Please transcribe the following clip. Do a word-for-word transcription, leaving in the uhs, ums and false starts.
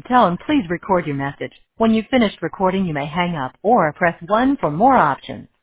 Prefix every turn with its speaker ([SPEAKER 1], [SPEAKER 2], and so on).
[SPEAKER 1] tone, please record your message. When you've finished recording, you may hang up or press one for more options.